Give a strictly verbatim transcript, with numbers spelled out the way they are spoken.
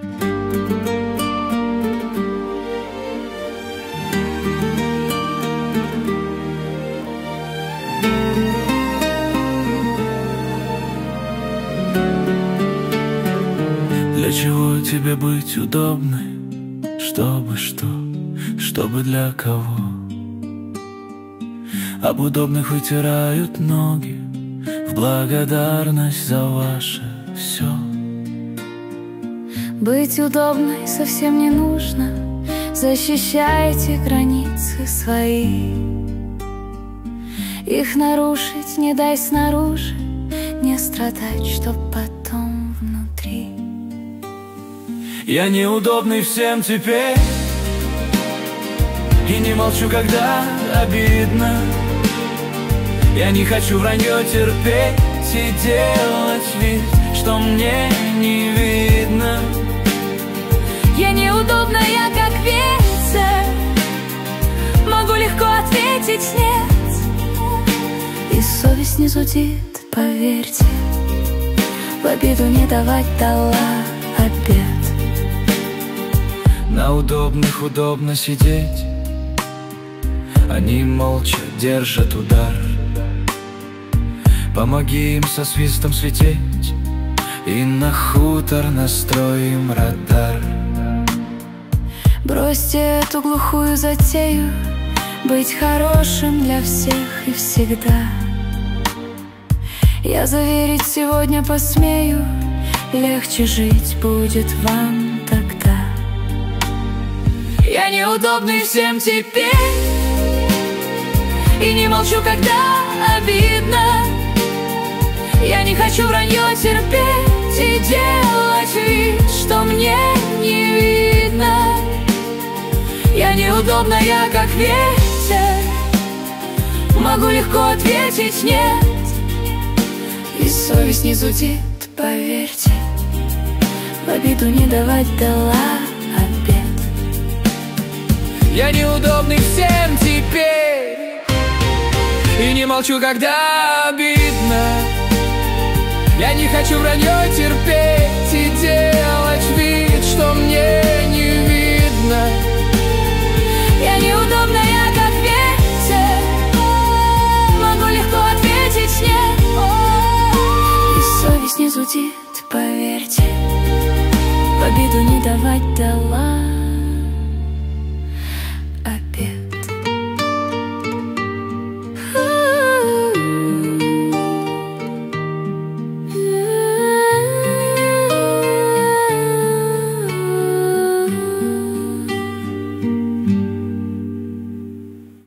Для чего тебе быть удобной? Чтобы что? Чтобы для кого? Об удобных вытирают ноги в благодарность за ваше все. Быть удобной совсем не нужно. Защищайте границы свои. Их нарушить не дай снаружи, не страдать, чтоб потом внутри. Я неудобный всем теперь и не молчу, когда обидно. Я не хочу вранье терпеть и делать вид, что мне не видно. Я неудобная, как ветер, могу легко ответить нет. И совесть не зудит, поверьте, в обиду не давать дала обед. На удобных удобно сидеть, они молча держат удар. Помоги им со свистом слететь, и на хутор настроим радар. Бросьте эту глухую затею, быть хорошим для всех и всегда. Я заверить сегодня посмею, легче жить будет вам тогда. Я неудобный всем теперь и не молчу, когда обидно. Я не хочу вранье терпеть и делать вид, что мне не видно. Я неудобная, как ветер, могу легко ответить нет. И совесть не зудит, поверьте, в обиду не давать дала обед. Я неудобный всем теперь и не молчу, когда обидно. Я не хочу вранье терпеть и делать вид, что мне не видно. Я неудобная, как ветер, могу легко ответить нет. И совесть не зудит, поверьте,